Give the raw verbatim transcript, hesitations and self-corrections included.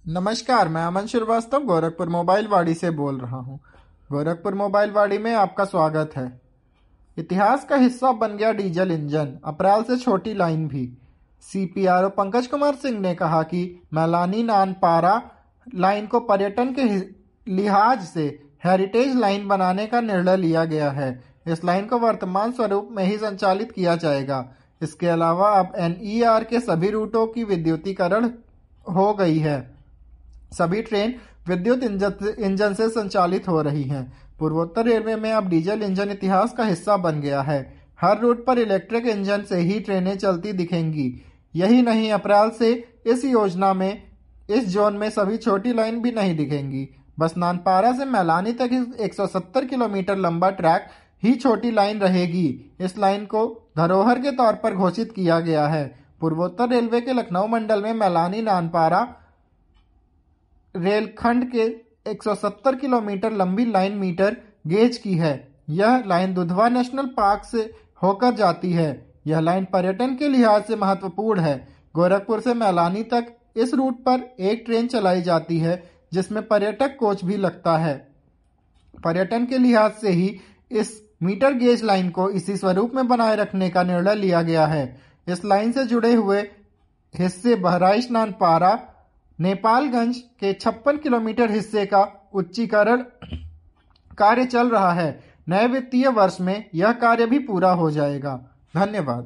नमस्कार, मैं अमन श्रीवास्तव गोरखपुर मोबाइल वाड़ी से बोल रहा हूँ। गोरखपुर मोबाइल वाड़ी में आपका स्वागत है। इतिहास का हिस्सा बन गया डीजल इंजन, अप्रैल से छोटी लाइन भी। सीपीआरओ पंकज कुमार सिंह ने कहा कि मैलानी नानपारा लाइन को पर्यटन के लिहाज से हेरिटेज लाइन बनाने का निर्णय लिया गया है। इस लाइन को वर्तमान स्वरूप में ही संचालित किया जाएगा। इसके अलावा अब एनईआर के सभी रूटों की विद्युतीकरण हो गई है। सभी ट्रेन विद्युत इंजन से संचालित हो रही हैं। पूर्वोत्तर रेलवे में अब डीजल इंजन इतिहास का हिस्सा बन गया है। हर रूट पर इलेक्ट्रिक इंजन से ही ट्रेनें चलती दिखेंगी। यही नहीं, अप्रैल से इस योजना में इस जोन में सभी छोटी लाइन भी नहीं दिखेंगी। बस नानपारा से मैलानी तक एक सौ सत्तर किलोमीटर लंबा ट्रैक ही छोटी लाइन रहेगी। इस लाइन को धरोहर के तौर पर घोषित किया गया है। पूर्वोत्तर रेलवे के लखनऊ मंडल में मैलानी नानपारा रेलखंड के एक सौ सत्तर किलोमीटर लंबी लाइन मीटर गेज की है। यह लाइन दुधवा नेशनल पार्क से होकर जाती है। यह लाइन पर्यटन के लिहाज से महत्वपूर्ण है। गोरखपुर से मैलानी तक इस रूट पर एक ट्रेन चलाई जाती है, जिसमें पर्यटक कोच भी लगता है। पर्यटन के लिहाज से ही इस मीटर गेज लाइन को इसी स्वरूप में बनाए रखने का निर्णय लिया गया है। इस लाइन से जुड़े हुए हिस्से बहराइच नानपारा नेपालगंज के छप्पन किलोमीटर हिस्से का उच्चीकरण कार्य चल रहा है। नए वित्तीय वर्ष में यह कार्य भी पूरा हो जाएगा। धन्यवाद।